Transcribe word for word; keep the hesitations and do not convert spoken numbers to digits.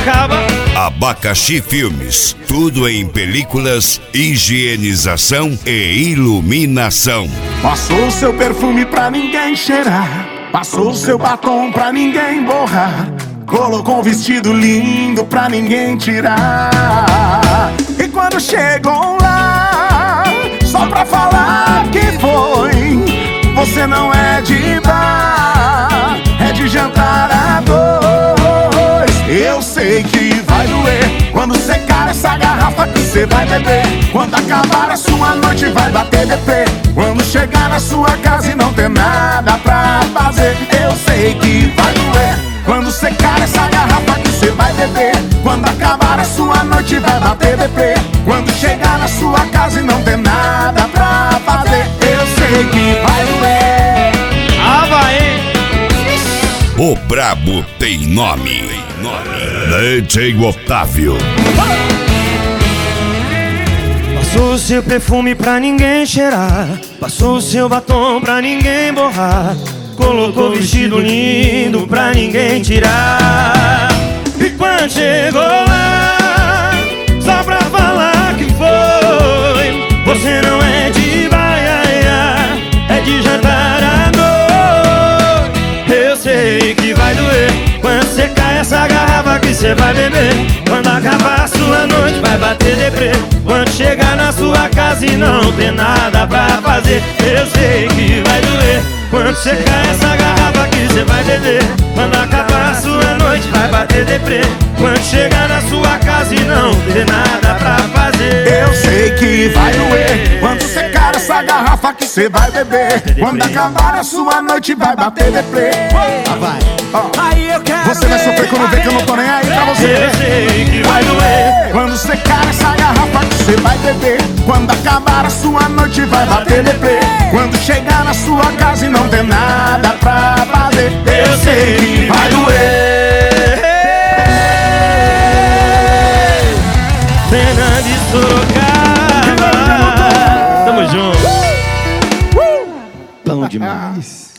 Sorocaba. Abacaxi Filmes, tudo em películas, higienização e iluminação. Passou o seu perfume pra ninguém cheirar, passou o seu batom pra ninguém borrar, colocou um vestido lindo pra ninguém tirar. E quando chegou lá, só pra falar que foi, você não é de bar, é de jantar a dois. Eu sei que vai doer quando secar essa garrafa que você vai beber. Quando acabar a sua noite vai bater deprê. Quando chegar na sua casa e não ter nada pra fazer. Eu sei que vai doer quando secar essa garrafa que você vai beber. Quando acabar a sua noite vai bater deprê. Quando chegar na sua casa e não ter nada pra fazer. Eu sei que vai doer. Ah, vai! O brabo tem nome. D J Otávio. Passou o seu perfume pra ninguém cheirar, passou o seu batom pra ninguém borrar, colocou vestido lindo pra ninguém tirar. E quando chegou lá, só pra falar que foi, você não é de baiaia, é de jantar à noite. Eu sei que vai doer quando secar essa garrafa que você vai beber. Quando acabar a sua noite vai bater deprê. Quando chegar na sua casa e não ter nada pra fazer. Eu sei que vai doer quando secar essa garrafa que você vai beber. Quando acabar a sua noite vai bater deprê. Quando chegar na sua casa e não ter nada pra fazer. Eu sei que vai doer quando secar essa garrafa que você vai beber. Quando acabar a sua noite vai bater deprê. Ó, você vai sofrer quando vê que eu não tô nem aí pra você. Eu sei que vai doer quando secar essa garrafa que você vai beber. Quando acabar a sua noite vai bater deprê. Quando chegar na sua casa e não ter nada pra fazer. Eu sei que vai doer. Fernando de Sorocaba. Tamo junto. Bom demais.